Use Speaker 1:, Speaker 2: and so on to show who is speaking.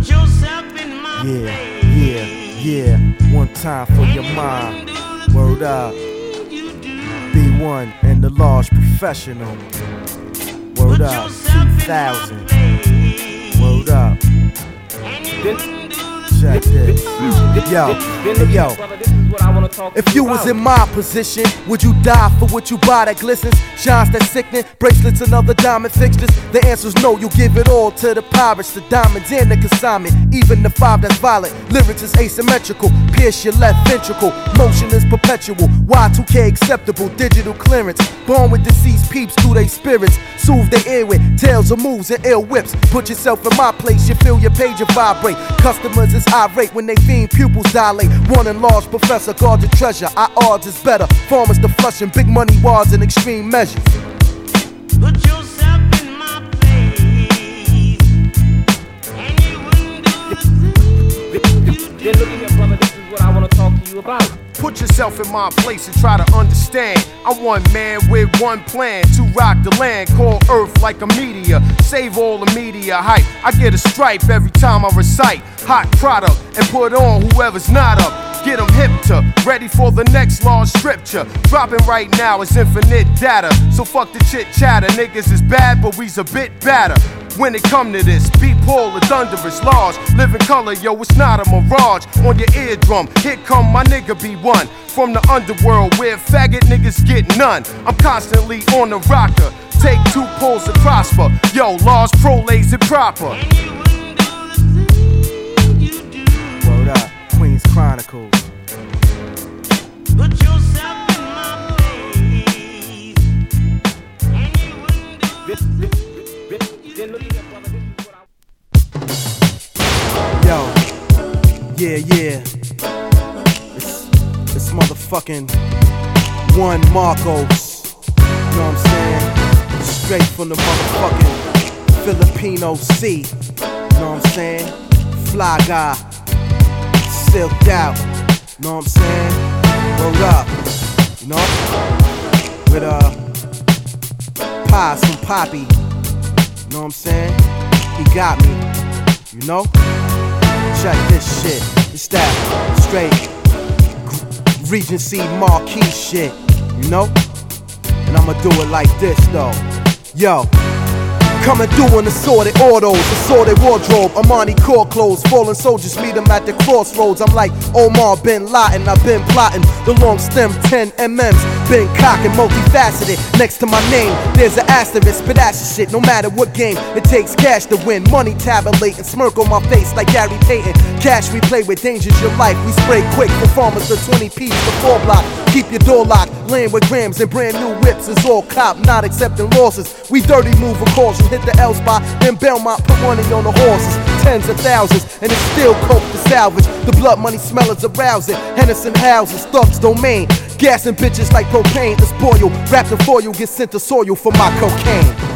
Speaker 1: Yeah, one time for your mind. Word up. B1 and the large professional. Word up, 2000. Word up. Check this. Yo. If you was in my position, would you die for what you buy that glistens? Shines that sickening, bracelets and other diamond fixtures? The answer's no, you give it all to the pirates, the diamonds and the consignment. Even the 5 that's violent, lyrics is asymmetrical. Pierce your left ventricle, motion is perpetual. Y2K acceptable, digital clearance. Born with deceased peeps through they spirits. Soothe their ear with tales of moves and ill whips. Put yourself in my place, you feel your pager vibrate. Customers is irate when they fiend pupils dilate. One enlarged professor, guard your treasure. Our odds is better. Farmers to flushing, big money wards in extreme measures.
Speaker 2: Put yourself in my place, and you wouldn't do.
Speaker 3: Then look at here, brother, this is what I want to talk to you about.
Speaker 4: Put yourself in my place and try to understand. I'm one man with one plan to rock the land, call Earth like a meteor, save all the media hype. I get a stripe every time I recite hot product and put on whoever's not up. Get them hip to, ready for the next large scripture. Dropping right now is infinite data. So fuck the chit chatter, niggas is bad but we's a bit badder. When it come to this, beat Paul, the thunderous large. Live in color, yo, it's not a mirage. On your eardrum, here come my nigga B1. From the underworld where faggot niggas get none. I'm constantly on the rocker. Take 2 pulls to prosper. Yo, large pro lays it proper.
Speaker 1: Word up, Queens Chronicles.
Speaker 2: Put yourself in my place, and you wouldn't do.
Speaker 3: Then look at here, brother, this is what I...
Speaker 1: Yo, yeah. It's motherfucking one Marcos. You know what I'm saying? Straight from the motherfucking Filipino sea. You know what I'm saying? Fly guy, silked out. You know what I'm saying? Word up. You know? With pies from Poppy. You know what I'm saying? He got me. You know? Check this shit. It's that straight Regency marquee shit. You know? And I'ma do it like this though. Yo. Coming through in assorted autos, assorted wardrobe, Armani core clothes, fallen soldiers meet them at the crossroads. I'm like Omar bin Laden, I've been plotting the long stem 10 MMs, been cocking, multifaceted. Next to my name, there's an asterisk, but that's the shit. No matter what game, it takes cash to win. Money tabulating, smirk on my face like Gary Payton. Cash we play with, danger's your life. We spray quick for farmers to 20 P's to 4 block. Keep your door locked, laying with grams and brand new whips is all cop, not accepting losses. We dirty move a caution, hit the L spot, then Belmont put money on the horses. Tens of thousands, and it's still coke to salvage. The blood money smell is arousing. Henderson houses, thugs domain. Gassing bitches like propane, it's boil. Wrapped in foil, get sent to soil for my cocaine.